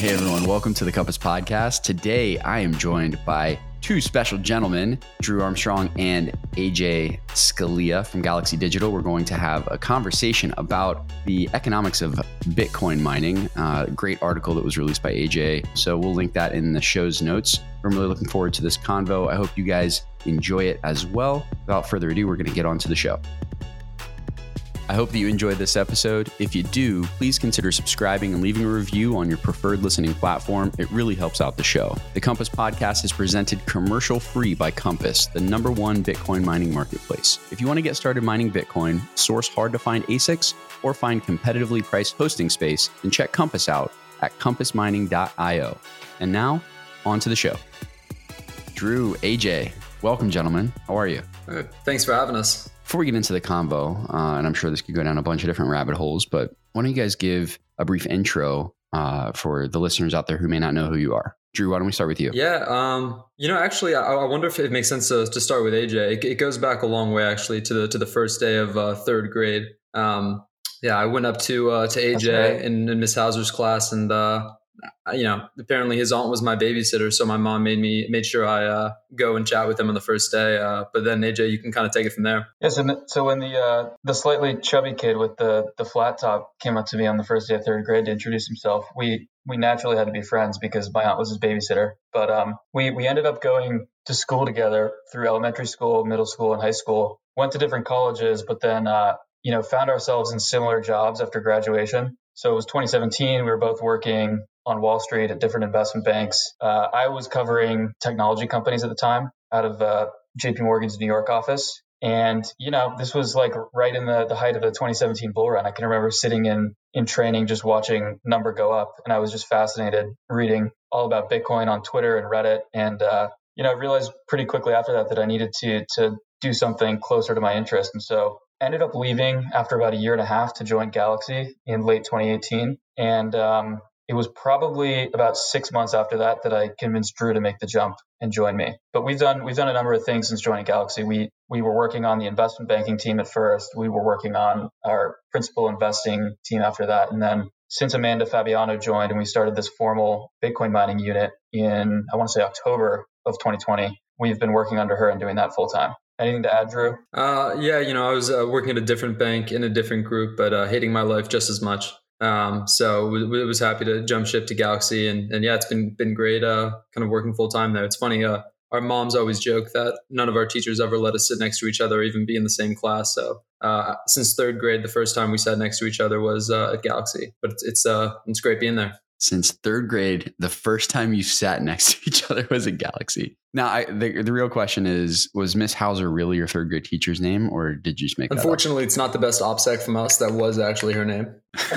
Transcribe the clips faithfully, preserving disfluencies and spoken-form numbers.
Hey everyone, welcome to the Compass Podcast. Today I am joined by two special gentlemen, Drew Armstrong and A J Scalia from Galaxy Digital. We're going to have a conversation about the economics of Bitcoin mining. Uh, great article that was released by A J. So we'll link that in the show's notes. I'm really looking forward to this convo. I hope you guys enjoy it as well. Without further ado, we're going to get on to the show. I hope that you enjoyed this episode. If you do, please consider subscribing and leaving a review on your preferred listening platform. It really helps out the show. The Compass Podcast is presented commercial free by Compass, the number one Bitcoin mining marketplace. If you want to get started mining Bitcoin, source hard to find A S I Cs, or find competitively priced hosting space, then check Compass out at compass mining dot io. And now, on to the show. Drew, A J, welcome, gentlemen. How are you? Right. Thanks for having us. Before we get into the convo, uh, and I'm sure this could go down a bunch of different rabbit holes, but why don't you guys give a brief intro uh, for the listeners out there who may not know who you are? Drew, why don't we start with you? Yeah, um, you know, actually, I, I wonder if it makes sense to, to start with A J. It, it goes back a long way, actually, to the to the first day of uh, third grade. Um, yeah, I went up to uh, to A J right. in, in Miss Hauser's class, and uh, you know, apparently his aunt was my babysitter, so my mom made me made sure I uh, go and chat with him on the first day. Uh, but then A J, you can kind of take it from there. Yes, and so when the uh, the slightly chubby kid with the the flat top came up to me on the first day of third grade to introduce himself, we we naturally had to be friends because my aunt was his babysitter. But um, we we ended up going to school together through elementary school, middle school, and high school. Went to different colleges, but then uh, you know found ourselves in similar jobs after graduation. So it was twenty seventeen. We were both working on Wall Street at different investment banks. Uh, I was covering technology companies at the time out of uh, J P Morgan's New York office. And, you know, this was like right in the, the height of the twenty seventeen bull run. I can remember sitting in, in training, just watching number go up. And I was just fascinated reading all about Bitcoin on Twitter and Reddit. And, uh, you know, I realized pretty quickly after that that I needed to to do something closer to my interest. And so ended up leaving after about a year and a half to join Galaxy in late twenty eighteen. And, um, it was probably about six months after that that I convinced Drew to make the jump and join me. But we've done we've done a number of things since joining Galaxy. We we were working on the investment banking team at first. We were working on our principal investing team after that. And then since Amanda Fabiano joined and we started this formal Bitcoin mining unit in, I want to say October of twenty twenty, we've been working under her and doing that full time. Anything to add, Drew? Uh, yeah, you know, I was uh, working at a different bank in a different group, but uh, hating my life just as much. Um, so we, we was happy to jump ship to Galaxy, and, and yeah, it's been been great. Uh, kind of working full time there. It's funny. Uh, our moms always joke that none of our teachers ever let us sit next to each other, or even be in the same class. So uh, since third grade, the first time we sat next to each other was uh, at Galaxy. But it's it's uh it's great being there. Since third grade, the first time you sat next to each other was at Galaxy. Now, I, the the real question is: was Miss Hauser really your third grade teacher's name, or did you just make that up? Unfortunately, it's not the best OPSEC from us. That was actually her name.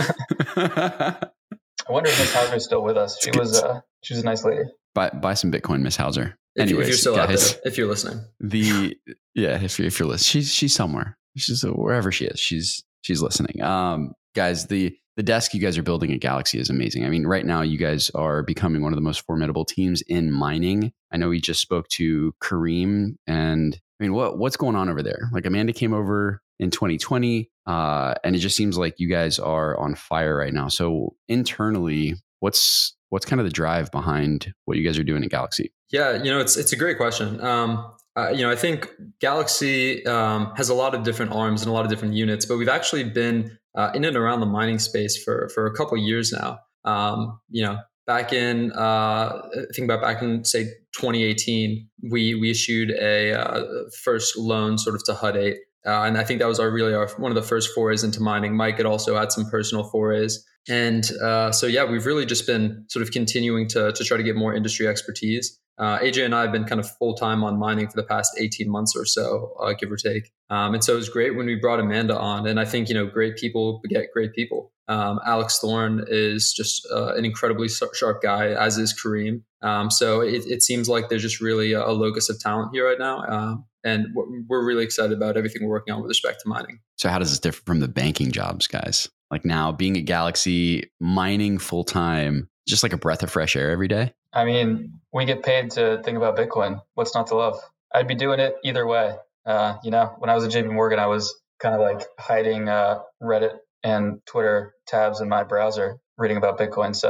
I wonder if Miss Hauser is still with us. She was uh, she was a nice lady. Buy buy some Bitcoin, Miss Hauser. Anyways, if you're still guys, out there, if you're listening, the yeah, if you're, if you're listening, she's she's somewhere. She's wherever she is. She's she's listening. Um, guys, the the desk you guys are building at Galaxy is amazing. I mean, right now you guys are becoming one of the most formidable teams in mining. I know we just spoke to Kareem, and I mean, what what's going on over there? Like Amanda came over in twenty twenty, uh, and it just seems like you guys are on fire right now. So internally, what's what's kind of the drive behind what you guys are doing at Galaxy? Yeah, you know, it's it's a great question. Um, uh, you know, I think Galaxy um, has a lot of different arms and a lot of different units, but we've actually been uh, in and around the mining space for for a couple of years now. Um, you know, back in uh, think about back in say twenty eighteen, we we issued a uh, first loan sort of to Hut eight, uh, and I think that was our really our one of the first forays into mining. Mike had also had some personal forays. And uh, so, yeah, we've really just been sort of continuing to to try to get more industry expertise. Uh, A J and I have been kind of full time on mining for the past eighteen months or so, uh, give or take. Um, and so it was great when we brought Amanda on. And I think, you know, great people beget great people. Um, Alex Thorne is just uh, an incredibly sharp guy, as is Kareem. Um, so it, it seems like there's just really a, a locus of talent here right now. Um, and we're really excited about everything we're working on with respect to mining. So how does this differ from the banking jobs, guys? Like now being at Galaxy, mining full time, just like a breath of fresh air every day? I mean, we get paid to think about Bitcoin. What's not to love? I'd be doing it either way. Uh, you know, when I was at J P Morgan, I was kind of like hiding uh, Reddit and Twitter tabs in my browser, reading about Bitcoin. So if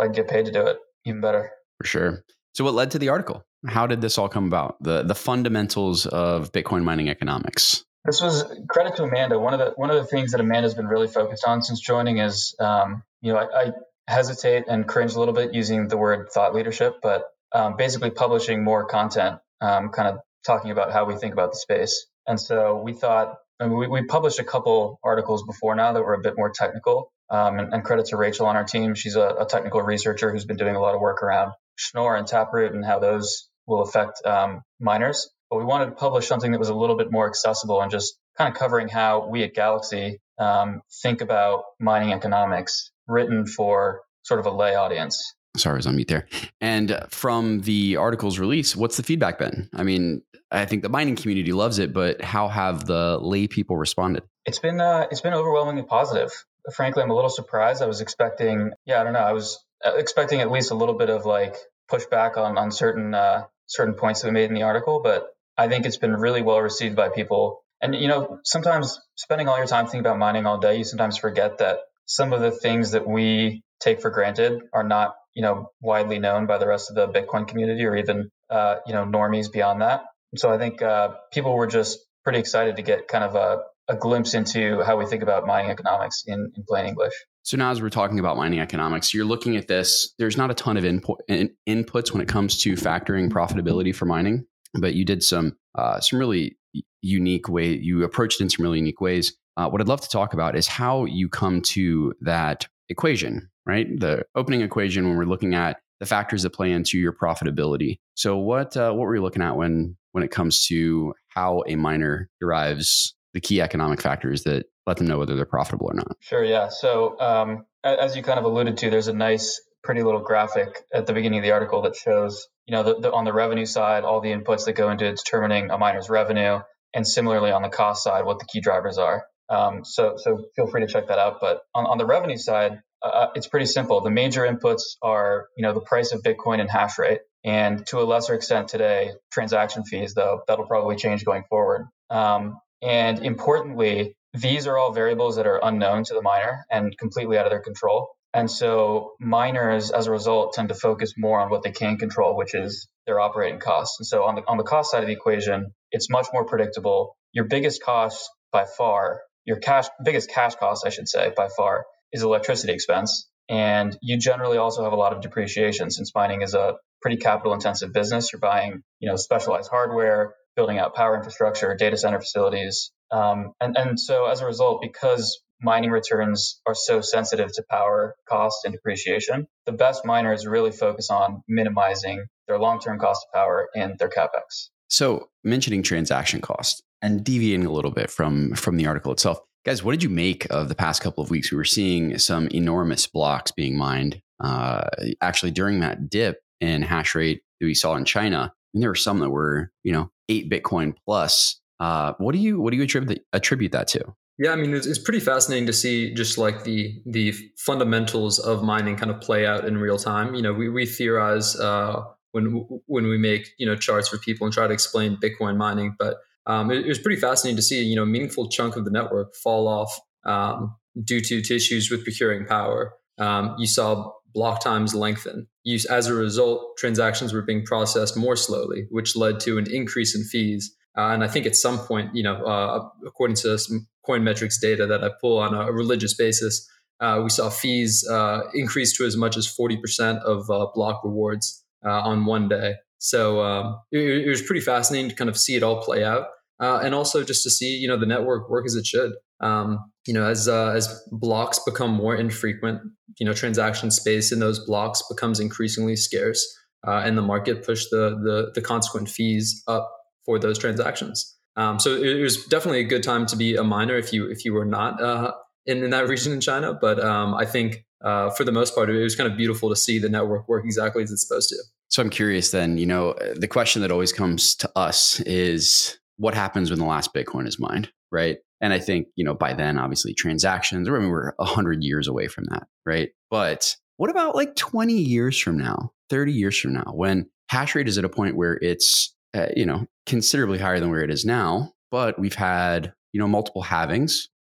I could get paid to do it, even better. For sure. So what led to the article? How did this all come about? The the fundamentals of Bitcoin mining economics. This was credit to Amanda. One of the one of the things that Amanda's been really focused on since joining is, um, you know, I, I hesitate and cringe a little bit using the word thought leadership, but um, basically publishing more content, um, kind of talking about how we think about the space. And so we thought, I mean, we, we published a couple articles before now that were a bit more technical. Um, and, and credit to Rachel on our team. She's a, a technical researcher who's been doing a lot of work around Schnorr and Taproot and how those will affect um, miners. But we wanted to publish something that was a little bit more accessible and just kind of covering how we at Galaxy um, think about mining economics, written for sort of a lay audience. Sorry, I was on mute there. And from the article's release, what's the feedback been? I mean, I think the mining community loves it, but how have the lay people responded? It's been uh, it's been overwhelmingly positive. Frankly, I'm a little surprised. I was expecting, yeah, I don't know. I was expecting at least a little bit of like pushback on on certain uh, certain points that we made in the article, but I think it's been really well received by people. And you know, sometimes spending all your time thinking about mining all day, you sometimes forget that some of the things that we take for granted are not, you know, widely known by the rest of the Bitcoin community or even uh, you know, normies beyond that. And so I think uh, people were just pretty excited to get kind of a a glimpse into how we think about mining economics in, in plain English. So now as we're talking about mining economics, you're looking at this, there's not a ton of input, in, inputs when it comes to factoring profitability for mining, but you did some uh, some really unique way, you approached it in some really unique ways. Uh, what I'd love to talk about is how you come to that equation, right? The opening equation when we're looking at the factors that play into your profitability. So what uh, what were you looking at when when it comes to how a miner derives the key economic factors that let them know whether they're profitable or not? Sure, yeah. So um, as you kind of alluded to, there's a nice, pretty little graphic at the beginning of the article that shows, you know, the, the, on the revenue side, all the inputs that go into determining a miner's revenue, and similarly on the cost side, what the key drivers are. Um, so, so feel free to check that out. But on, on the revenue side, uh, it's pretty simple. The major inputs are, you know, the price of Bitcoin and hash rate, and to a lesser extent today, transaction fees. Though that'll probably change going forward. Um, And importantly, these are all variables that are unknown to the miner and completely out of their control. And so miners, as a result, tend to focus more on what they can control, which is their operating costs. And so on the on the cost side of the equation, it's much more predictable. Your biggest cost by far, your cash biggest cash cost, I should say, by far, is electricity expense. And you generally also have a lot of depreciation since mining is a pretty capital intensive business. You're buying, you know, specialized hardware, building out power infrastructure, data center facilities. Um, and, and so as a result, because mining returns are so sensitive to power cost and depreciation, the best miners really focus on minimizing their long-term cost of power and their CapEx. So mentioning transaction cost and deviating a little bit from, from the article itself, guys, what did you make of the past couple of weeks? We were seeing some enormous blocks being mined. Uh, actually, during that dip in hash rate that we saw in China, and there were some that were, you know, eight Bitcoin plus. Uh, what do you what do you attribute attribute that to? Yeah, I mean, it's, it's pretty fascinating to see just like the the fundamentals of mining kind of play out in real time. You know, we we theorize uh, when when we make you know charts for people and try to explain Bitcoin mining, but um, it, it was pretty fascinating to see you know a meaningful chunk of the network fall off um, due to, to issues with procuring power. Um, you saw block times lengthen. You, as a result, transactions were being processed more slowly, which led to an increase in fees. Uh, and I think at some point, you know, uh, according to some coin metrics data that I pull on a religious basis, uh, we saw fees uh, increase to as much as forty percent of uh, block rewards uh, on one day. So um, it, it was pretty fascinating to kind of see it all play out. Uh, and also just to see, you know, the network work as it should. Um, you know, as uh, as blocks become more infrequent, you know, transaction space in those blocks becomes increasingly scarce, uh, and the market pushed the the the consequent fees up for those transactions. Um, so it, it was definitely a good time to be a miner if you if you were not uh, in in that region in China. But um, I think uh, for the most part, it was kind of beautiful to see the network work exactly as it's supposed to. So I'm curious then. You know, the question that always comes to us is, what happens when the last Bitcoin is mined, right? And I think, you know, by then, obviously transactions, I mean, we're a hundred years away from that, right? But what about like twenty years from now, thirty years from now, when hash rate is at a point where it's, uh, you know, considerably higher than where it is now, but we've had, you know, multiple halvings.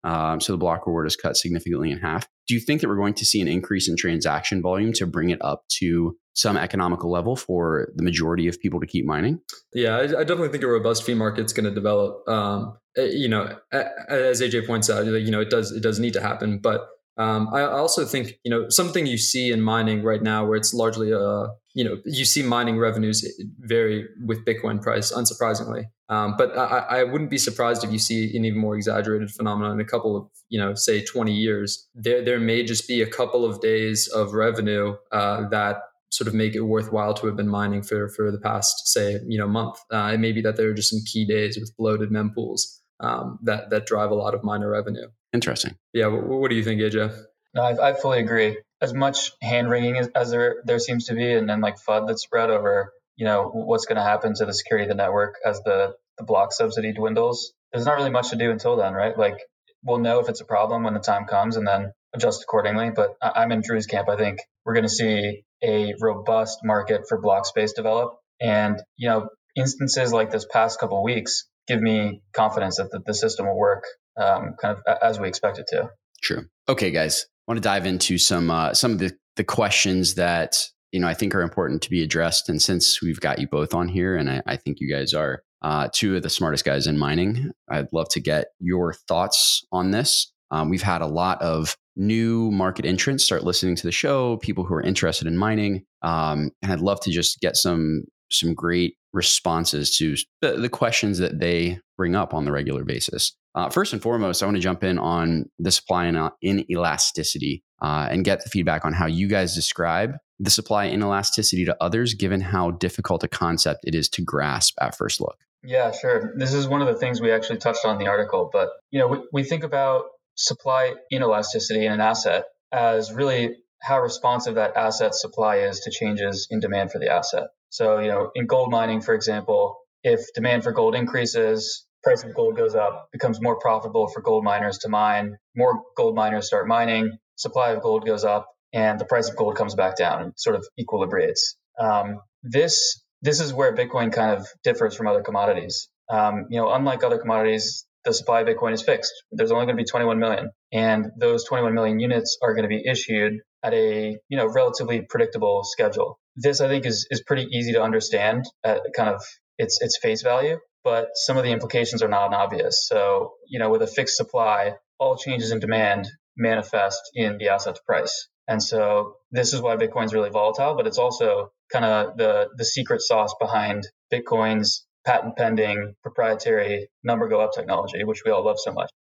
Um, so the block reward is cut significantly in half. Do you think that we're going to see an increase in transaction volume to bring it up to some economical level for the majority of people to keep mining? Yeah, I, I definitely think a robust fee market's going to develop. Um, you know, as A J points out, you know, it does it does need to happen. But um, I also think, you know, something you see in mining right now, where it's largely, uh, you know, you see mining revenues vary with Bitcoin price, unsurprisingly. Um, but I, I wouldn't be surprised if you see an even more exaggerated phenomenon in a couple of, you know, say twenty years. There, there may just be a couple of days of revenue uh, that sort of make it worthwhile to have been mining for for the past, say, you know, month. Uh, it may be that there are just some key days with bloated mempools um, that that drive a lot of miner revenue. Interesting. Yeah. What, what do you think, A J? No, I, I fully agree. As much hand wringing as, as there there seems to be, and then like F U D that's spread over, you know, what's going to happen to the security of the network as the the block subsidy dwindles. There's not really much to do until then, right? Like we'll know if it's a problem when the time comes, and then adjust accordingly. But I, I'm in Drew's camp. I think we're going to see a robust market for block space develop, and you know, instances like this past couple of weeks give me confidence that the, the system will work um, kind of as we expect it to. True. Okay, guys, I want to dive into some uh, some of the, the questions that, you know, I think are important to be addressed. And since we've got you both on here, and I, I think you guys are uh, two of the smartest guys in mining, I'd love to get your thoughts on this. Um, we've had a lot of new market entrants start listening to the show, people who are interested in mining, um, and I'd love to just get some some great responses to the, the questions that they bring up on the regular basis. Uh, first and foremost, I want to jump in on the supply and inelasticity uh, and get the feedback on how you guys describe the supply inelasticity to others, given how difficult a concept it is to grasp at first look. Yeah, sure. This is one of the things we actually touched on in the article, but you know, we, we think about supply inelasticity in an asset as really how responsive that asset's supply is to changes in demand for the asset. So, you know, in gold mining, for example, if demand for gold increases, price of gold goes up, becomes more profitable for gold miners to mine, more gold miners start mining, supply of gold goes up, and the price of gold comes back down and sort of equilibrates. Um, this this is where Bitcoin kind of differs from other commodities. Um, you know, unlike other commodities, the supply of Bitcoin is fixed. There's only going to be twenty-one million, and those twenty-one million units are going to be issued at a, you know, relatively predictable schedule. This, I think, is is pretty easy to understand at kind of its its face value, but some of the implications are not obvious. So, you know, with a fixed supply, all changes in demand manifest in the asset's price. And so this is why Bitcoin's really volatile, but it's also kind of the the secret sauce behind Bitcoin's patent pending proprietary number go up technology, which we all love so much.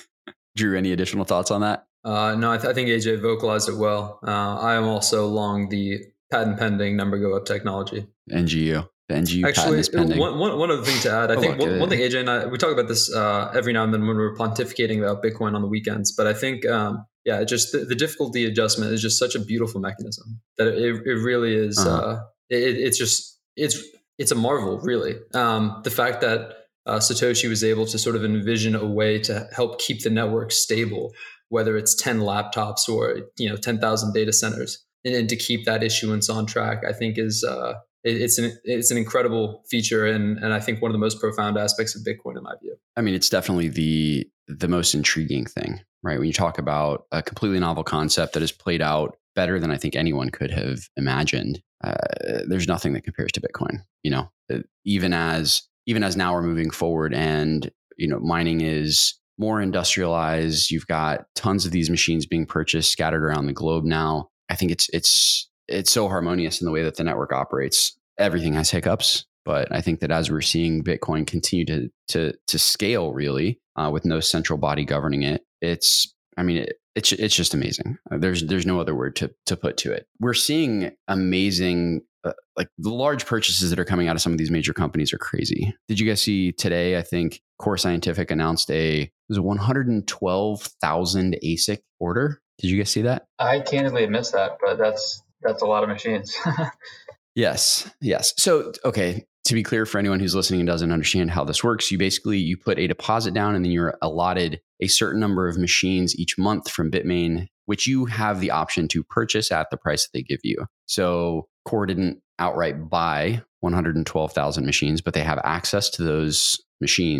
Drew, any additional thoughts on that? Uh, no, I, th- I think A J vocalized it well. Uh, I am also long the patent pending number go up technology. N G U. The N G U Actually, patent is pending. One, one, one other thing to add, I oh, think look, one, one thing A J and I, we talk about this uh, every now and then when we're pontificating about Bitcoin on the weekends, but I think, um, yeah, it just the, the difficulty adjustment is just such a beautiful mechanism that it, it really is. Uh-huh. Uh, it, it's just, it's, it's a marvel, really. Um, the fact that uh, Satoshi was able to sort of envision a way to help keep the network stable, whether it's ten laptops or, you know, ten thousand data centers, and, and to keep that issuance on track, I think is, uh, it, it's an, it's an incredible feature. And, and I think one of the most profound aspects of Bitcoin, in my view. I mean, it's definitely the, the most intriguing thing, right? When you talk about a completely novel concept that has played out better than I think anyone could have imagined. Uh, there's nothing that compares to Bitcoin, you know, even as, even as now we're moving forward and, you know, mining is more industrialized. You've got tons of these machines being purchased, scattered around the globe now. I think it's, it's, it's so harmonious in the way that the network operates. Everything has hiccups, but I think that as we're seeing Bitcoin continue to, to, to scale really, uh, with no central body governing it, it's, I mean, it, it's, it's just amazing. There's, there's no other word to, to put to it. We're seeing amazing, uh, like the large purchases that are coming out of some of these major companies are crazy. Did you guys see today? I think Core Scientific announced a, it was a one hundred twelve thousand A S I C order. Did you guys see that? I candidly missed that, but that's, that's a lot of machines. Yes. Yes. So, okay. To be clear for anyone who's listening and doesn't understand how this works, you basically, you put a deposit down and then you're allotted a certain number of machines each month from Bitmain, which you have the option to purchase at the price that they give you. So Core didn't outright buy one hundred twelve thousand machines, but they have access to those machines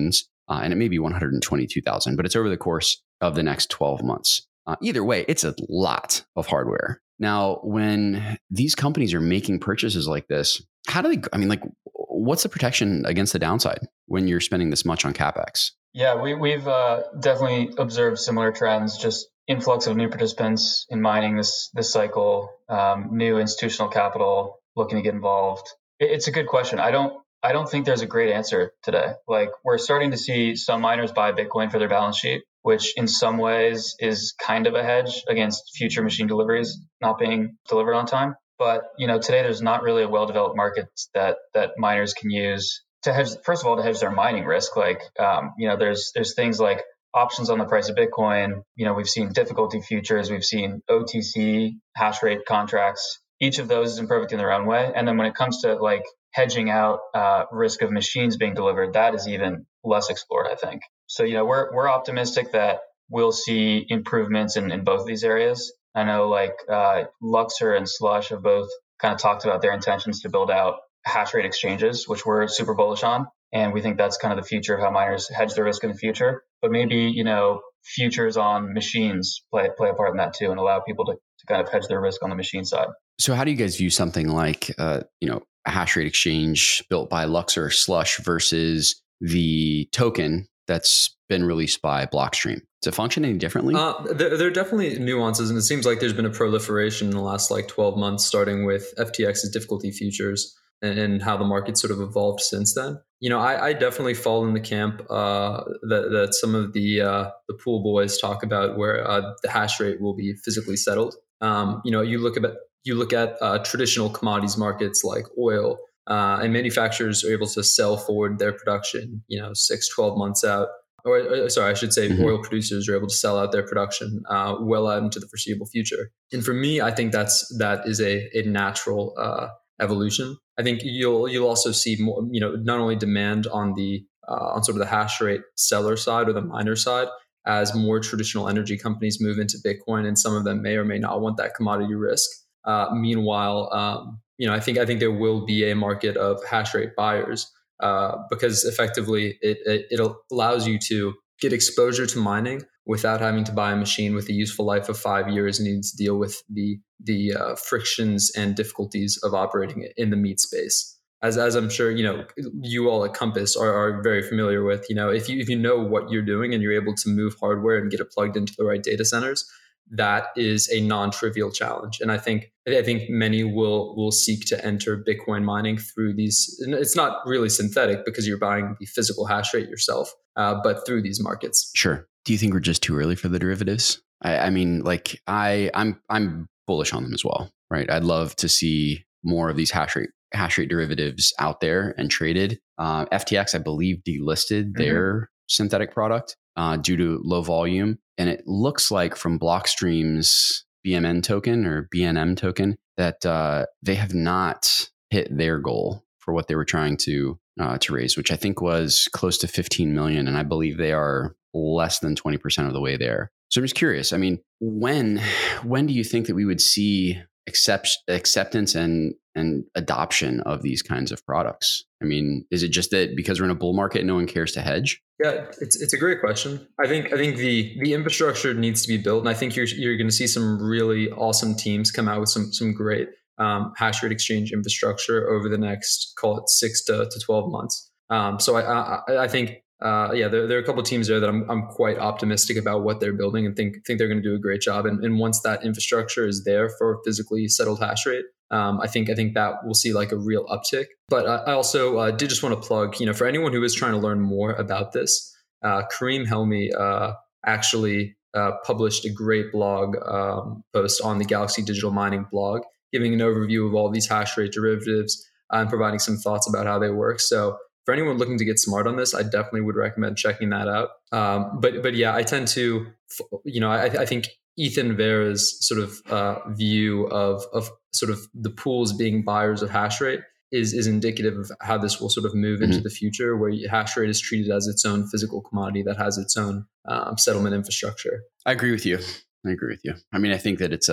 uh, and it may be one hundred twenty-two thousand, but it's over the course of the next twelve months. Uh, either way, it's a lot of hardware. Now, when these companies are making purchases like this, how do they, I mean, like, what's the protection against the downside when you're spending this much on CapEx? Yeah, we, we've uh, definitely observed similar trends, just influx of new participants in mining this this cycle, um, new institutional capital looking to get involved. It, it's a good question. I don't I don't think there's a great answer today. Like, we're starting to see some miners buy Bitcoin for their balance sheet, which in some ways is kind of a hedge against future machine deliveries not being delivered on time. But, you know, today there's not really a well-developed market that that miners can use to hedge, first of all, to hedge their mining risk. Like, um, you know, there's there's things like options on the price of Bitcoin. You know, we've seen difficulty futures, we've seen O T C hash rate contracts. Each of those is imperfect in their own way. And then when it comes to like hedging out uh, risk of machines being delivered, that is even less explored, I think. So, you know, we're we're optimistic that we'll see improvements in, in both of these areas. I know like uh, Luxor and Slush have both kind of talked about their intentions to build out hash rate exchanges, which we're super bullish on. And we think that's kind of the future of how miners hedge their risk in the future. But maybe, you know, futures on machines play play a part in that too, and allow people to, to kind of hedge their risk on the machine side. So how do you guys view something like, uh, you know, a hash rate exchange built by Luxor Slush versus the token that's been released by Blockstream? Does it function any differently? Uh, there, there are definitely nuances, and it seems like there's been a proliferation in the last like twelve months, starting with F T X's difficulty futures and, and how the market sort of evolved since then. You know, I, I definitely fall in the camp uh, that, that some of the uh, the pool boys talk about, where uh, the hash rate will be physically settled. Um, you know, you look at you look at uh, traditional commodities markets like oil, uh, and manufacturers are able to sell forward their production, you know, six, twelve months out. Or, or sorry, I should say mm-hmm. oil producers are able to sell out their production uh, well out into the foreseeable future. And for me, I think that's that is a, a natural uh, evolution. I think you'll you'll also see more, you know, not only demand on the uh, on sort of the hash rate seller side or the miner side, as more traditional energy companies move into Bitcoin, and some of them may or may not want that commodity risk. Uh, meanwhile, um, you know, I think I think there will be a market of hash rate buyers. Uh, because effectively it, it it allows you to get exposure to mining without having to buy a machine with a useful life of five years and needing to deal with the the uh, frictions and difficulties of operating it in the meat space. As as I'm sure you know, you all at Compass are, are very familiar with. You know, if you if you know what you're doing and you're able to move hardware and get it plugged into the right data centers, that is a non-trivial challenge. And I think I think many will will seek to enter Bitcoin mining through these. It's not really synthetic because you're buying the physical hash rate yourself, uh, but through these markets. Sure. Do you think we're just too early for the derivatives? I, I mean, like I I'm I'm bullish on them as well, right? I'd love to see more of these hash rate hash rate derivatives out there and traded. Uh, F T X, I believe, delisted mm-hmm. their synthetic product uh, due to low volume. And it looks like from Blockstream's B M N token or B N M token that uh, they have not hit their goal for what they were trying to uh, to raise, which I think was close to fifteen million. And I believe they are less than twenty percent of the way there. So I'm just curious. I mean, when when do you think that we would see accept, acceptance and and adoption of these kinds of products? I mean, is it just that because we're in a bull market, no one cares to hedge? Yeah, it's it's a great question. I think I think the the infrastructure needs to be built, and I think you're you're going to see some really awesome teams come out with some some great um, hash rate exchange infrastructure over the next, call it six to, to twelve months. Um, so I I, I think uh, yeah, there there are a couple of teams there that I'm I'm quite optimistic about what they're building, and think think they're going to do a great job. And, and once that infrastructure is there for physically settled hash rate, Um, I think I think that we'll see like a real uptick. But I also uh, did just want to plug, you know, for anyone who is trying to learn more about this, uh, Kareem Helmy uh, actually uh, published a great blog um, post on the Galaxy Digital Mining blog, giving an overview of all these hash rate derivatives uh, and providing some thoughts about how they work. So for anyone looking to get smart on this, I definitely would recommend checking that out. Um, but but yeah, I tend to, you know, I, I think Ethan Vera's sort of uh, view of of sort of the pools being buyers of hash rate is is indicative of how this will sort of move mm-hmm. into the future, where hash rate is treated as its own physical commodity that has its own um, settlement infrastructure. I agree with you. I agree with you. I mean, I think that it's a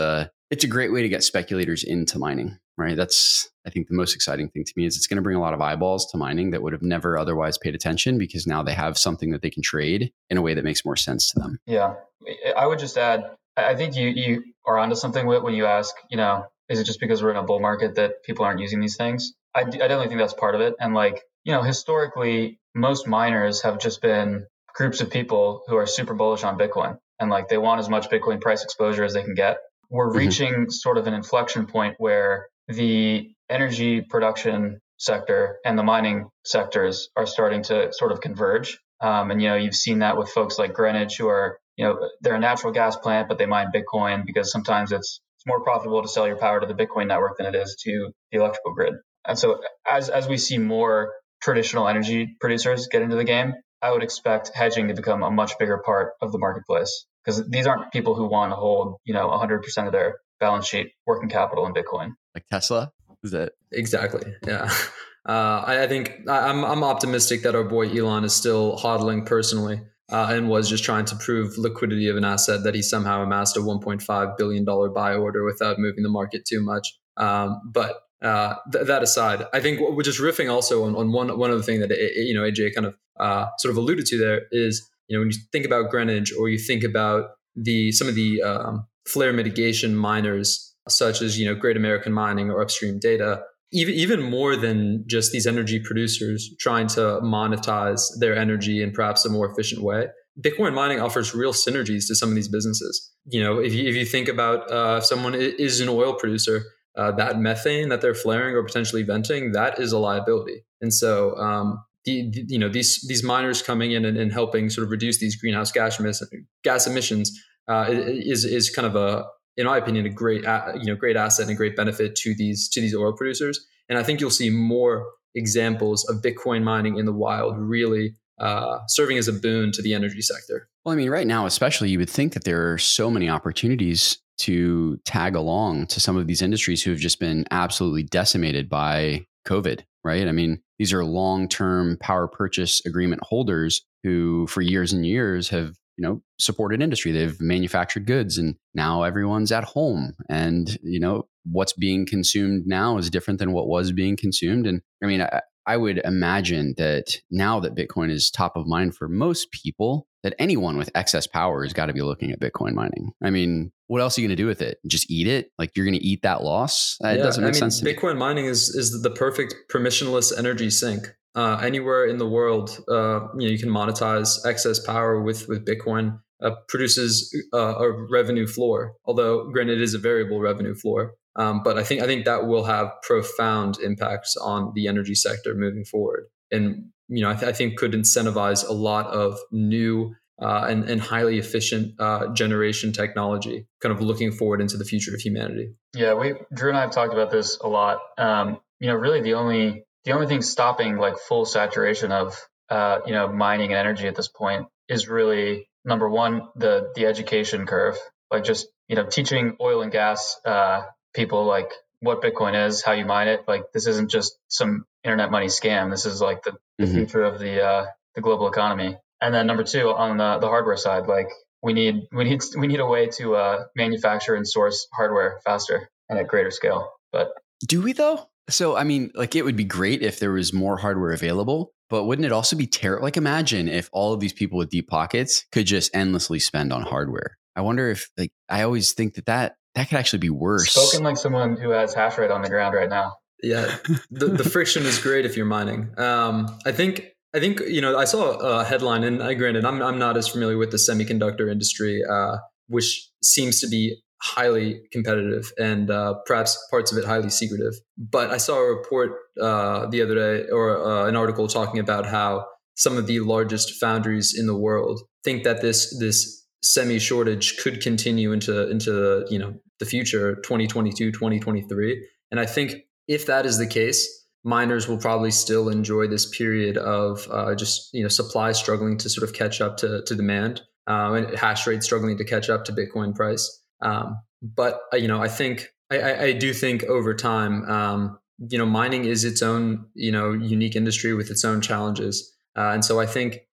it's a great way to get speculators into mining, right? That's, I think, the most exciting thing to me is it's going to bring a lot of eyeballs to mining that would have never otherwise paid attention because now they have something that they can trade in a way that makes more sense to them. Yeah. I would just add, I think you, you are onto something when you ask, you know, is it just because we're in a bull market that people aren't using these things? I, I definitely think that's part of it. And like, you know, historically, most miners have just been groups of people who are super bullish on Bitcoin and like they want as much Bitcoin price exposure as they can get. We're mm-hmm. reaching sort of an inflection point where the energy production sector and the mining sectors are starting to sort of converge. Um, and, you know, you've seen that with folks like Greenwich who are, you know, they're a natural gas plant, but they mine Bitcoin because sometimes it's it's more profitable to sell your power to the Bitcoin network than it is to the electrical grid. And so as as we see more traditional energy producers get into the game, I would expect hedging to become a much bigger part of the marketplace because these aren't people who want to hold, you know, one hundred percent of their balance sheet working capital in Bitcoin. Like Tesla? Is that exactly? Yeah. Uh, I, I think I'm I'm optimistic that our boy Elon is still hodling personally uh, and was just trying to prove liquidity of an asset that he somehow amassed a one point five billion dollars buy order without moving the market too much. Um, but uh, th- that aside, I think we're just riffing also on, on one one other thing that you know A J kind of uh, sort of alluded to there is, you know, when you think about Greenwich or you think about the some of the um, flare mitigation miners such as, you know, Great American Mining or Upstream Data, even even more than just these energy producers trying to monetize their energy in perhaps a more efficient way, Bitcoin mining offers real synergies to some of these businesses. You know, if you, if you think about uh, if someone is an oil producer, uh, that methane that they're flaring or potentially venting, that is a liability. And so, um, the, the, you know, these these miners coming in and, and helping sort of reduce these greenhouse gas emissions, gas emissions uh, is is kind of a, in my opinion, a great you know great asset and a great benefit to these to these oil producers. And I think you'll see more examples of Bitcoin mining in the wild really uh, serving as a boon to the energy sector. Well, I mean, right now, especially, you would think that there are so many opportunities to tag along to some of these industries who have just been absolutely decimated by COVID, right? I mean, these are long-term power purchase agreement holders who for years and years have, you know, supported industry. They've manufactured goods and now everyone's at home and, you know, what's being consumed now is different than what was being consumed. And I mean, I, I would imagine that now that Bitcoin is top of mind for most people, that anyone with excess power has got to be looking at Bitcoin mining. I mean, what else are you going to do with it? Just eat it? Like you're going to eat that loss? It yeah, doesn't make I mean, sense to Bitcoin me. mining is is the perfect permissionless energy sink. Uh, anywhere in the world, uh, you know, you can monetize excess power with with Bitcoin. Uh, produces uh, a revenue floor, although granted it is a variable revenue floor. Um, but I think I think that will have profound impacts on the energy sector moving forward, and you know I, th- I think could incentivize a lot of new uh, and and highly efficient uh, generation technology, kind of looking forward into the future of humanity. Yeah, we Drew and I have talked about this a lot. Um, you know, really the only the only thing stopping like full saturation of uh, you know mining and energy at this point is really number one the the education curve, like just you know teaching oil and gas uh, people like what Bitcoin is, how you mine it. Like this isn't just some internet money scam. This is like the, the mm-hmm. future of the uh, the global economy. And then number two, on the, the hardware side, like we need we need we need a way to uh, manufacture and source hardware faster and at greater scale. But do we though? So I mean, like it would be great if there was more hardware available, but wouldn't it also be terrible? Like imagine if all of these people with deep pockets could just endlessly spend on hardware. I wonder if like I always think that that that could actually be worse. Spoken like someone who has hash rate on the ground right now. Yeah, the the friction is great if you're mining. Um, I think I think you know I saw a headline, and I granted I'm I'm not as familiar with the semiconductor industry, uh, which seems to be highly competitive and uh, perhaps parts of it highly secretive. But I saw a report uh, the other day, or uh, an article talking about how some of the largest foundries in the world think that this this semi shortage could continue into into the, you know the future, twenty twenty-two, twenty twenty-three. And I think if that is the case, miners will probably still enjoy this period of uh, just you know supply struggling to sort of catch up to to demand, um, and hash rate struggling to catch up to Bitcoin price. Um, but uh, you know, I think I, I do think over time, um, you know, mining is its own you know unique industry with its own challenges, uh, and so I think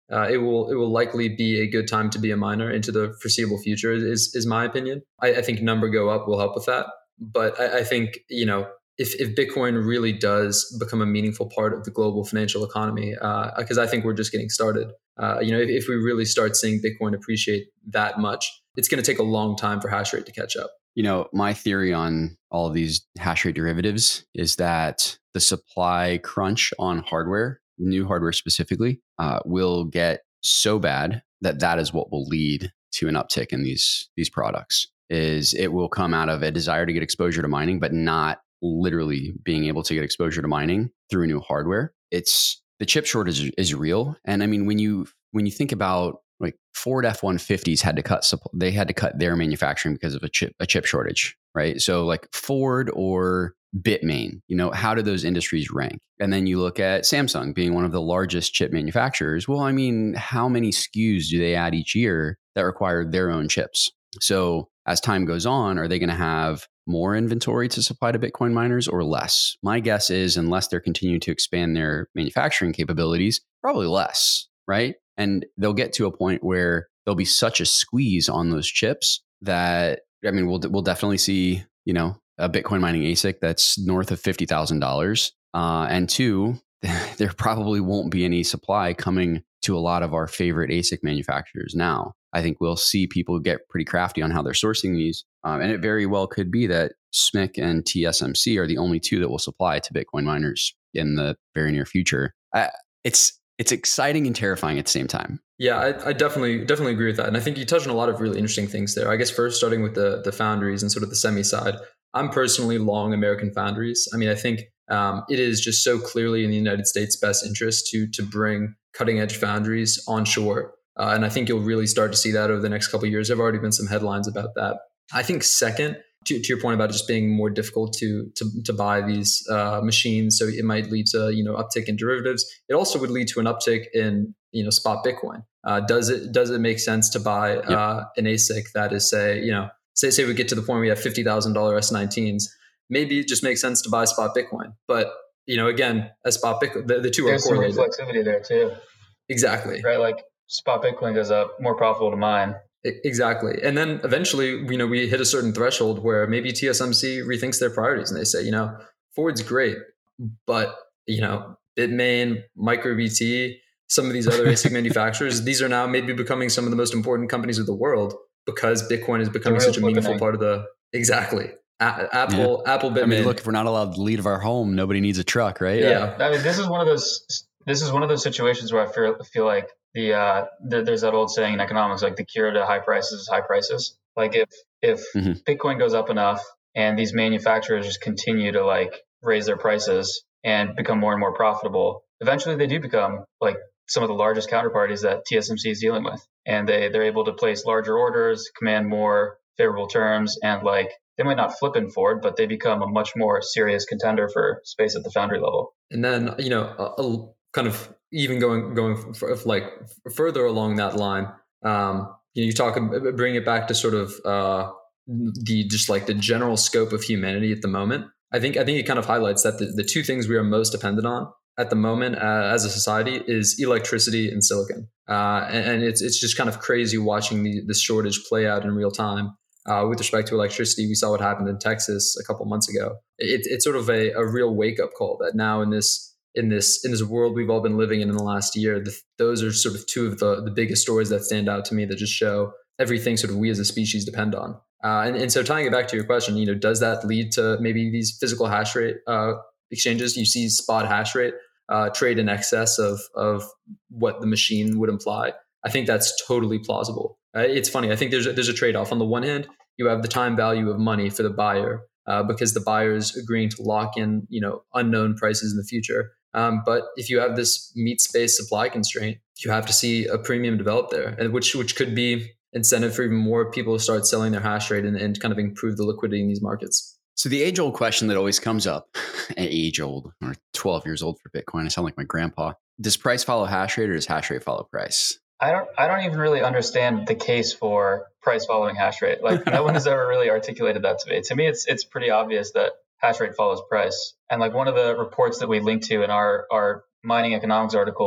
uh, it will it will likely be a good time to be a miner into the foreseeable future. Is is my opinion. I, I think number go up will help with that, but I, I think you know if if Bitcoin really does become a meaningful part of the global financial economy, because uh, I think we're just getting started. Uh, you know, if, if we really start seeing Bitcoin appreciate that much, it's going to take a long time for hash rate to catch up. You know, my theory on all of these hash rate derivatives is that the supply crunch on hardware, new hardware specifically, uh, will get so bad that that is what will lead to an uptick in these these products. Is it will come out of a desire to get exposure to mining, but not literally being able to get exposure to mining through new hardware. It's the chip shortage is real, and I mean when you when you think about like Ford F one fifties had to cut, they had to cut their manufacturing because of a chip, a chip shortage, right? So like Ford or Bitmain, you know, how do those industries rank? And then you look at Samsung being one of the largest chip manufacturers. Well, I mean, how many S K Us do they add each year that require their own chips? So as time goes on, are they going to have more inventory to supply to Bitcoin miners or less? My guess is unless they're continuing to expand their manufacturing capabilities, probably less, right? And they'll get to a point where there'll be such a squeeze on those chips that, I mean, we'll we'll definitely see, you know, a Bitcoin mining A S I C that's north of fifty thousand dollars. Uh, and two, there probably won't be any supply coming to a lot of our favorite A S I C manufacturers now. I think we'll see people get pretty crafty on how they're sourcing these. Um, and it very well could be that S M I C and T S M C are the only two that will supply to Bitcoin miners in the very near future. Uh, it's It's exciting and terrifying at the same time. Yeah, I, I definitely definitely agree with that. And I think you touched on a lot of really interesting things there. I guess first starting with the the foundries and sort of the semi side. I'm personally long American foundries. I mean, I think um, it is just so clearly in the United States' best interest to to bring cutting edge foundries onshore. Uh, and I think you'll really start to see that over the next couple of years. There have already been some headlines about that. I think second, to, to your point about it just being more difficult to to, to buy these uh, machines, so it might lead to you know uptick in derivatives. It also would lead to an uptick in you know spot Bitcoin. Uh, does it does it make sense to buy yep. uh, an A S I C that is say you know say say we get to the point where we have fifty thousand dollars S nineteens? Maybe it just makes sense to buy spot Bitcoin. But you know again, as spot Bitcoin, the, the two There's are correlated. There's some reflexivity there too. Exactly. Right, like spot Bitcoin goes up, more profitable to mine. Exactly. And then eventually, you know, we hit a certain threshold where maybe T S M C rethinks their priorities and they say, you know, Ford's great, but, you know, Bitmain, MicroBT, some of these other A S I C manufacturers, these are now maybe becoming some of the most important companies of the world because Bitcoin is becoming such a meaningful thing. part of the, exactly. A- Apple, yeah. Apple, Bitmain. I mean, look, if we're not allowed the lead of our home, nobody needs a truck, right? Yeah. yeah. I mean, this is one of those, this is one of those situations where I feel, feel like the, uh, the, there's that old saying in economics, like the cure to high prices is high prices. Like if, if mm-hmm. Bitcoin goes up enough and these manufacturers just continue to like raise their prices and become more and more profitable, eventually they do become like some of the largest counterparties that T S M C is dealing with. And they, they're able to place larger orders, command more favorable terms, and like they might not flip in Ford, but they become a much more serious contender for space at the foundry level. And then, you know, a, a kind of even going going for, like further along that line, um, you know, you talk, bring it back to sort of uh, the just like the general scope of humanity at the moment. I think I think it kind of highlights that the, the two things we are most dependent on at the moment uh, as a society is electricity and silicon, uh, and, and it's it's just kind of crazy watching the the shortage play out in real time. Uh, with respect to electricity, we saw what happened in Texas a couple months ago. It, it's sort of a, a real wake up call that now in this in this in this world we've all been living in in the last year, the, those are sort of two of the the biggest stories that stand out to me that just show everything sort of we as a species depend on. Uh, and, and so tying it back to your question, you know, does that lead to maybe these physical hash rate uh, exchanges? You see spot hash rate uh, trade in excess of of what the machine would imply. I think that's totally plausible. Uh, it's funny. I think there's a, there's a trade-off. On the one hand, you have the time value of money for the buyer uh, because the buyer is agreeing to lock in, you know, unknown prices in the future. Um, but if you have this meat space supply constraint, you have to see a premium develop there, and which which could be incentive for even more people to start selling their hash rate and, and kind of improve the liquidity in these markets. So the age-old question that always comes up, age-old or twelve years old for Bitcoin, I sound like my grandpa. Does price follow hash rate or does hash rate follow price? I don't I don't even really understand the case for price following hash rate. Like no one has ever really articulated that to me. To me, it's it's pretty obvious that hash rate follows price. And like one of the reports that we linked to in our, our mining economics article is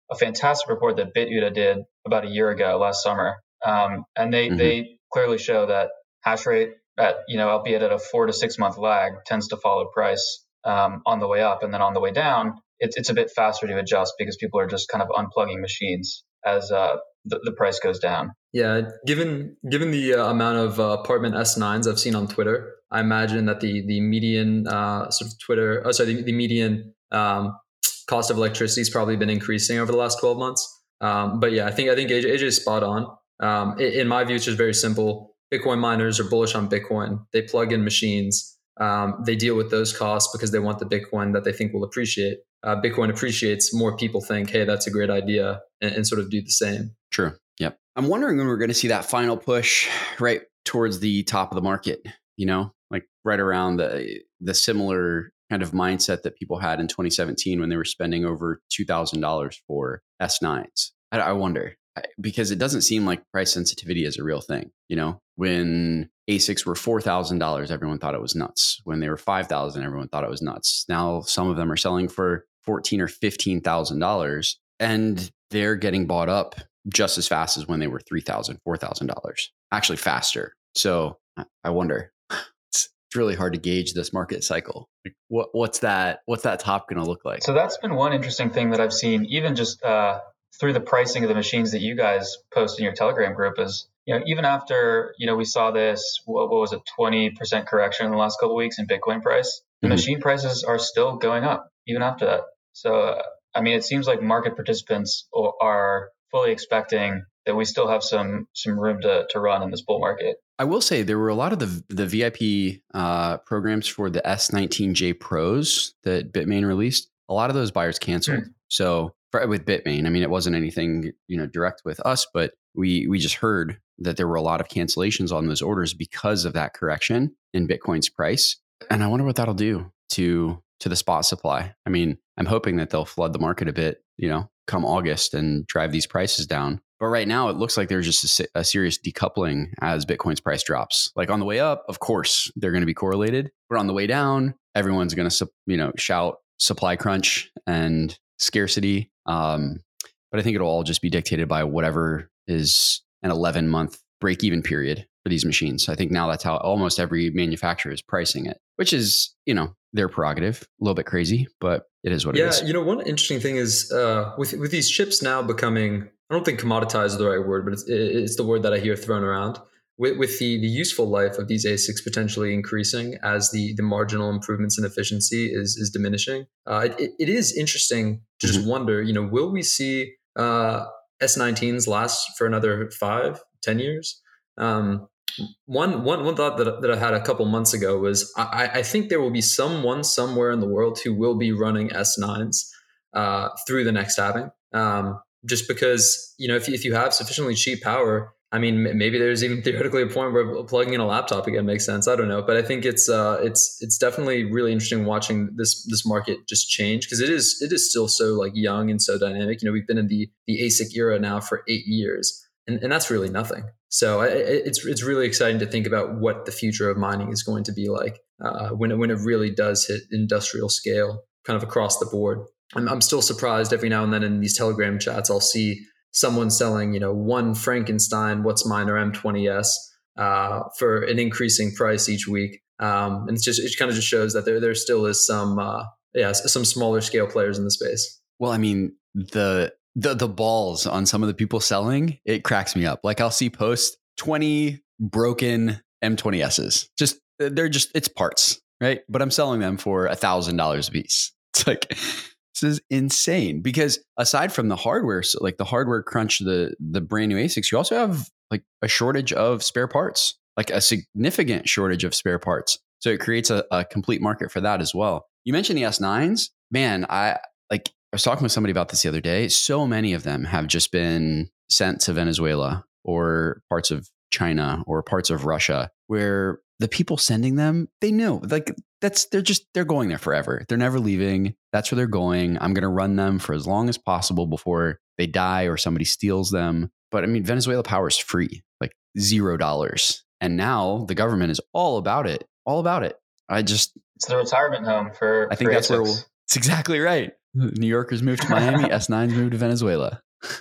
a fantastic report that BitUda did about a year ago, last summer. Um, and they, mm-hmm. they clearly show that hash rate, at, you know, albeit at a four to six month lag, tends to follow price um, on the way up. And then on the way down, it's, it's a bit faster to adjust because people are just kind of unplugging machines as uh, the, the price goes down. Yeah, given given the uh, amount of uh, apartment S nines I've seen on Twitter, I imagine that the the median uh, sort of Twitter, oh sorry, the, the median um, cost of electricity has probably been increasing over the last twelve months. Um, but yeah, I think I think A J, A J is spot on. Um, in, in my view, it's just very simple. Bitcoin miners are bullish on Bitcoin. They plug in machines. Um, they deal with those costs because they want the Bitcoin that they think will appreciate. Uh, Bitcoin appreciates, more people think, hey, that's a great idea, and, and sort of do the same. True. Yep. I'm wondering when we're going to see that final push right towards the top of the market, you know, like right around the the similar kind of mindset that people had in twenty seventeen when they were spending over two thousand dollars for S nines. I, I wonder, because it doesn't seem like price sensitivity is a real thing. You know, when A SICs were four thousand dollars, everyone thought it was nuts. When they were five thousand dollars, everyone thought it was nuts. Now some of them are selling for fourteen thousand dollars or fifteen thousand dollars, and they're getting bought up just as fast as when they were three thousand dollars, four thousand dollars, actually faster. So I wonder, it's, it's really hard to gauge this market cycle. Like what, what's that, what's that top going to look like? So that's been one interesting thing that I've seen, even just uh, through the pricing of the machines that you guys post in your Telegram group, is, you know, even after, you know, we saw this, what, what was it, twenty percent correction in the last couple of weeks in Bitcoin price, the mm-hmm. machine prices are still going up even after that. So, uh, I mean, it seems like market participants are fully expecting that we still have some some room to to run in this bull market. I will say there were a lot of the the V I P uh, programs for the S nineteen J Pros that Bitmain released. A lot of those buyers canceled. Hmm. So for, with Bitmain, I mean, it wasn't anything, you know, direct with us, but we we just heard that there were a lot of cancellations on those orders because of that correction in Bitcoin's price. And I wonder what that'll do to to the spot supply. I mean, I'm hoping that they'll flood the market a bit, you know, come August and drive these prices down. But right now, it looks like there's just a, a serious decoupling as Bitcoin's price drops. Like on the way up, of course, they're going to be correlated. But on the way down, everyone's going to, you know, shout supply crunch and scarcity. Um, but I think it'll all just be dictated by whatever is an eleven month break even period for these machines. I think now that's how almost every manufacturer is pricing it, which is, you know, their prerogative. A little bit crazy, but it is what yeah, it is. Yeah, you know, one interesting thing is uh, with with these chips now becoming, I don't think commoditized is the right word, but it's, it's the word that I hear thrown around. With, with the, the useful life of these A SICs potentially increasing as the, the marginal improvements in efficiency is is diminishing, uh, it, it is interesting to just mm-hmm. wonder, you know, will we see uh, S nineteens last for another five, ten years? Um, One one one thought that that I had a couple months ago was I, I think there will be someone somewhere in the world who will be running S nines uh, through the next halving. Um, just because, you know, if you, if you have sufficiently cheap power, I mean, maybe there's even theoretically a point where plugging in a laptop again makes sense. I don't know, but I think it's uh, it's it's definitely really interesting watching this this market just change, because it is it is still so like young and so dynamic. You know, we've been in the the A SIC era now for eight years. And, and that's really nothing. So I, it's it's really exciting to think about what the future of mining is going to be like uh, when it, when it really does hit industrial scale, kind of across the board. I'm, I'm still surprised every now and then in these Telegram chats, I'll see someone selling, you know, one Frankenstein What's Miner M twenty S uh, for an increasing price each week, um, and it's just it kind of just shows that there there still is some uh, yeah some smaller scale players in the space. Well, I mean the. The the balls on some of the people selling, it cracks me up. Like I'll see post twenty broken M twenty S's. Just they're just it's parts, right? But I'm selling them for a thousand dollars a piece. It's like this is insane, because aside from the hardware, so like the hardware crunch, the the brand new A SICs, you also have like a shortage of spare parts, like a significant shortage of spare parts. So it creates a, a complete market for that as well. You mentioned the S nines, man. I like. I was talking with somebody about this the other day. So many of them have just been sent to Venezuela or parts of China or parts of Russia, where the people sending them, they know, like that's, they're just, they're going there forever. They're never leaving. That's where they're going. I'm going to run them for as long as possible before they die or somebody steals them. But I mean, Venezuela power is free, like zero dollars. And now the government is all about it, all about it. I just, it's the retirement home for, I think for that's A SICs. where we'll, it's exactly right. New Yorkers moved to Miami, S nines moved to Venezuela.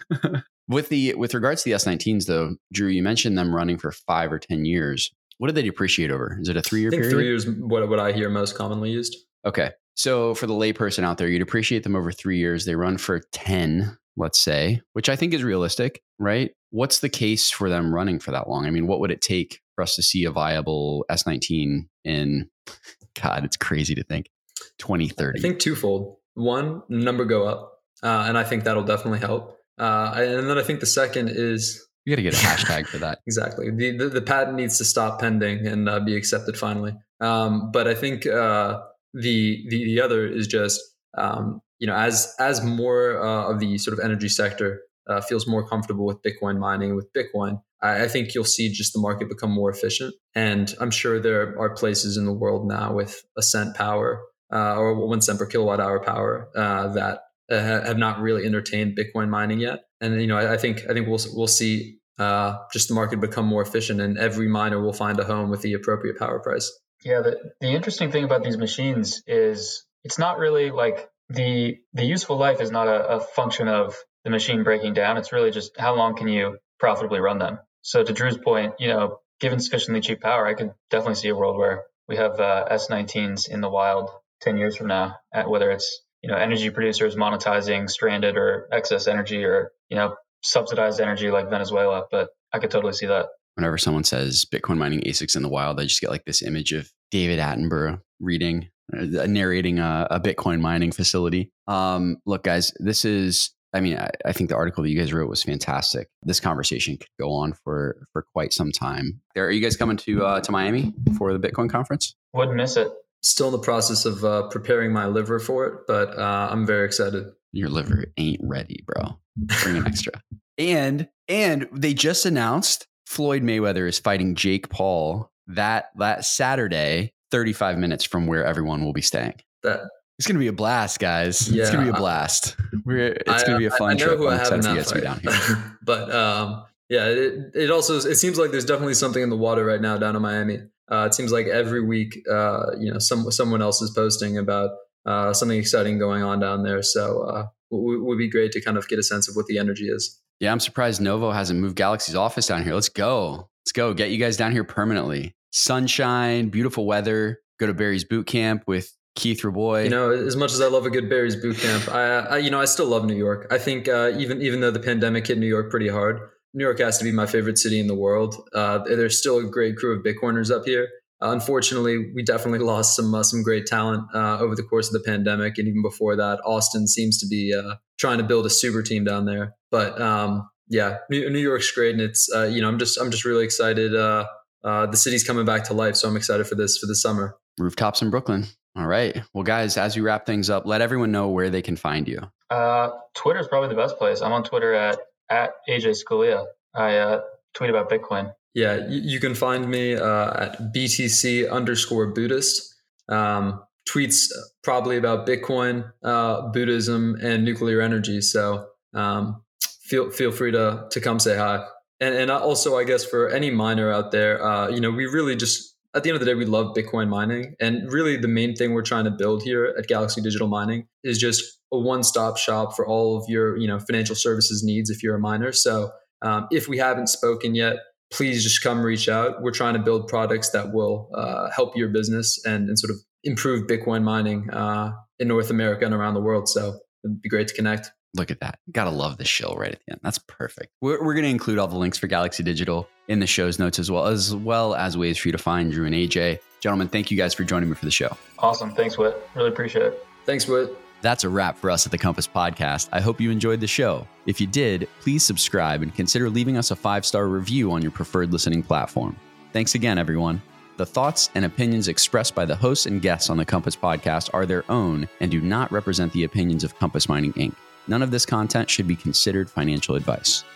with the with regards to the S nineteens, though, Drew, you mentioned them running for five or ten years. What did they depreciate over? Is it a three-year I think period? three years what what I hear most commonly used. Okay. So for the layperson out there, you'd appreciate them over three years. They run for ten, let's say, which I think is realistic, right? What's the case for them running for that long? I mean, what would it take for us to see a viable S nineteen in, God, it's crazy to think, twenty thirty? I think twofold. One, number go up. Uh, and I think that'll definitely help. Uh, and then I think the second is... You got to get a hashtag for that. Exactly. The, the the patent needs to stop pending and uh, be accepted finally. Um, but I think uh, the, the the other is just, um, you know, as as more uh, of the sort of energy sector uh, feels more comfortable with Bitcoin mining, with Bitcoin, I, I think you'll see just the market become more efficient. And I'm sure there are places in the world now with a cent power uh, or one cent per kilowatt hour power uh, that uh, have not really entertained Bitcoin mining yet. And you know, I, I think I think we'll we'll see uh, just the market become more efficient, and every miner will find a home with the appropriate power price. Yeah, the the interesting thing about these machines is it's not really like the the useful life is not a, a function of the machine breaking down. It's really just how long can you profitably run them. So to Drew's point, you know, given sufficiently cheap power, I could definitely see a world where we have uh, S nineteens in the wild ten years from now, at whether it's, you know, energy producers monetizing stranded or excess energy, or, you know, subsidized energy like Venezuela. But I could totally see that. Whenever someone says Bitcoin mining A SICs in the wild, I just get like this image of David Attenborough reading, uh, narrating a, a Bitcoin mining facility. Um, look, guys, this is, I mean, I, I think the article that you guys wrote was fantastic. This conversation could go on for, for quite some time. Are you guys coming to uh, to Miami for the Bitcoin conference? Wouldn't miss it. Still in the process of uh, preparing my liver for it, but uh, I'm very excited. Your liver ain't ready, bro. Bring an extra. And and they just announced Floyd Mayweather is fighting Jake Paul that that Saturday, thirty-five minutes from where everyone will be staying. That it's going to be a blast, guys. Yeah, it's going to be a blast. We're, it's going to be a fun I, I know trip. who I'm I have in excited for you that guys to be down fight. here. But um, yeah, it, it also it seems like there's definitely something in the water right now down in Miami. Uh, it seems like every week, uh, you know, some someone else is posting about uh, something exciting going on down there. So uh, it would be great to kind of get a sense of what the energy is. Yeah, I'm surprised Novo hasn't moved Galaxy's office down here. Let's go. Let's go. Get you guys down here permanently. Sunshine, beautiful weather. Go to Barry's boot camp with Keith Raboy. You know, as much as I love a good Barry's boot camp, I, I you know, I still love New York. I think uh, even even though the pandemic hit New York pretty hard, New York has to be my favorite city in the world. Uh, there's still a great crew of Bitcoiners up here. Uh, unfortunately, we definitely lost some uh, some great talent uh, over the course of the pandemic, and even before that, Austin seems to be uh, trying to build a super team down there. But um, yeah, New, New York's great, and it's uh, you know I'm just I'm just really excited. Uh, uh, the city's coming back to life, so I'm excited for this for the summer. Rooftops in Brooklyn. All right, well, guys, as we wrap things up, let everyone know where they can find you. Uh, Twitter is probably the best place. I'm on Twitter at at A J Scalia. I uh, tweet about Bitcoin. Yeah, you, you can find me uh, at B T C underscore Buddhist. Um, tweets probably about Bitcoin, uh, Buddhism, and nuclear energy. So um, feel feel free to to come say hi. And and also, I guess for any miner out there, uh, you know, we really just at the end of the day, we love Bitcoin mining, and really the main thing we're trying to build here at Galaxy Digital Mining is just a one-stop shop for all of your you know financial services needs if you're a miner. So um, if we haven't spoken yet, please just come reach out. We're trying to build products that will uh, help your business and, and sort of improve Bitcoin mining uh, in North America and around the world. So it'd be great to connect. Look at that. Gotta love the shill right at the end. That's perfect. We're, we're going to include all the links for Galaxy Digital in the show's notes as well, as well as ways for you to find Drew and A J. Gentlemen, thank you guys for joining me for the show. Awesome. Thanks, Whit. Really appreciate it. Thanks, Whit. That's a wrap for us at the Compass Podcast. I hope you enjoyed the show. If you did, please subscribe and consider leaving us a five-star review on your preferred listening platform. Thanks again, everyone. The thoughts and opinions expressed by the hosts and guests on the Compass Podcast are their own and do not represent the opinions of Compass Mining Incorporated. None of this content should be considered financial advice.